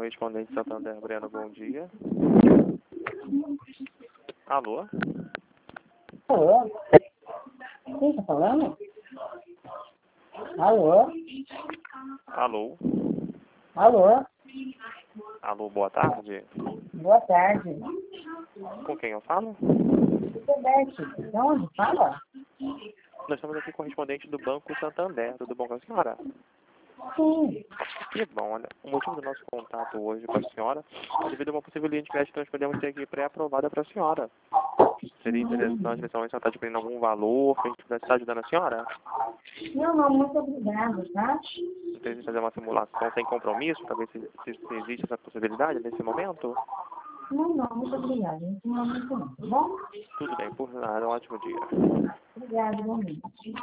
correspondente Santander, Breno, bom dia. Alô? Alô? Quem está falando? Alô? Alô? Alô? Alô, boa tarde. Boa tarde. Com quem eu falo? Beth, de onde fala? Nós estamos aqui correspondente do Banco Santander. Tudo bom com a senhora? Sim. Que bom, olha. O motivo do nosso contato hoje com a senhora é devido a uma possível linha de crédito que nós podemos ter aqui pré-aprovada para a senhora. Seria interessante ver se a senhora está adquirindo algum valor que a gente pudesse estar ajudando a senhora. Não, muito obrigada, tá? Então, a gente fazer uma simulação sem compromisso para ver se existe essa possibilidade nesse momento. Não, muito obrigada. Nesse momento não, tá bom? Tudo bem, por nada. Um ótimo dia. Obrigada, bom dia.